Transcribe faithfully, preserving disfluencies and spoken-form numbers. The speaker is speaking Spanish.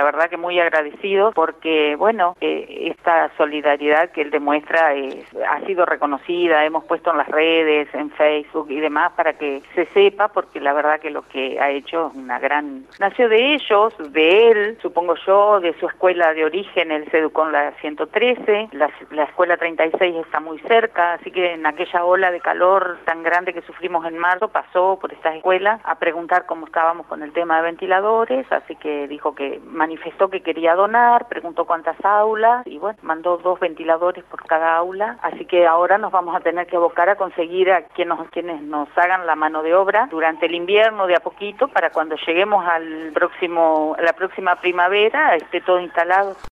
la verdad que muy agradecidos porque, bueno, eh, esta solidaridad que él demuestra es, ha sido reconocida, hemos puesto en las redes, en Facebook y demás para que se sepa, porque la verdad que lo que ha hecho es una gran... Nació de ellos, de él, supongo yo, de su escuela de origen, él se educó en la ciento trece, la, la escuela treinta y seis está muy cerca, así que en aquella ola de calor tan grande que sufrimos en marzo, pasó por estas escuelas a preguntar cómo estábamos con el tema de ventiladores, así que dijo que manifestó que quería donar, preguntó cuántas aulas y bueno, mandó dos ventiladores por cada aula, así que ahora nos vamos a tener que abocar a conseguir a quienes nos, quienes nos hagan la mano de obra durante el invierno de a poquito para cuando lleguemos al próximo, a la próxima primavera esté todo instalado.